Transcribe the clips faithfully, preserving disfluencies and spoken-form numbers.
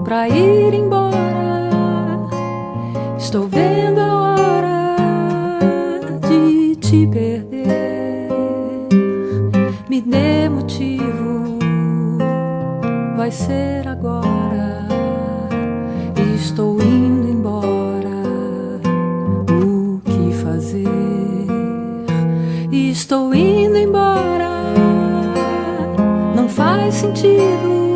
pra ir embora. Estou vendo a hora de te perder. Me dê motivo, vai ser agora. Estou indo embora. O que fazer? Estou indo embora. Não faz sentido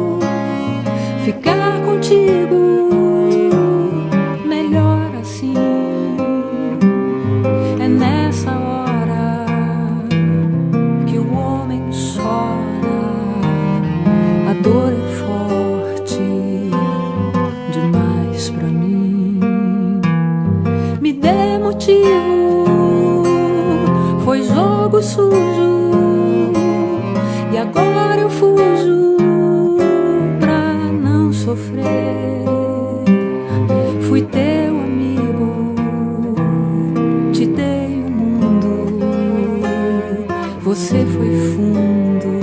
ficar contigo. Melhor assim. É nessa hora que o homem chora. A dor é forte demais pra mim. Me dê motivo. Foi jogo sujo e agora eu fujo pra não sofrer. Fui teu amigo, te dei o mundo. Você foi fundo,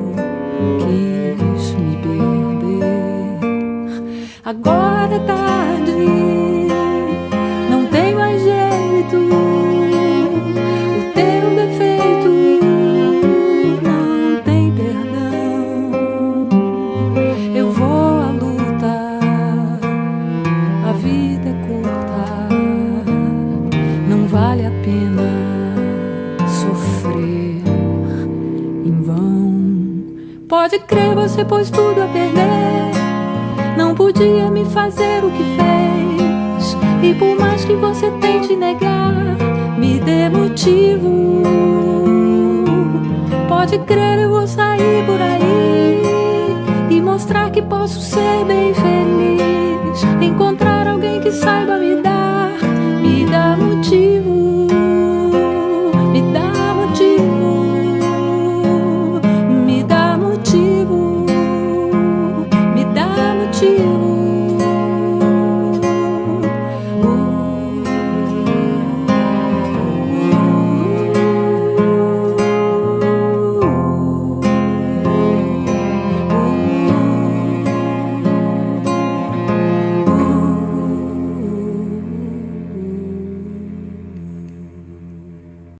quis me beber. Agora é tarde, não tem mais jeito. O teu defeito não tem perdão. Eu vou à luta, a vida é curta. Não vale a pena sofrer em vão. Pode crer, você pôs tudo a perder. Não podia me fazer o que fez. E por mais que você tente negar, me dê motivo. Pode crer, eu vou sair por aí e mostrar que posso ser bem feliz. Enquanto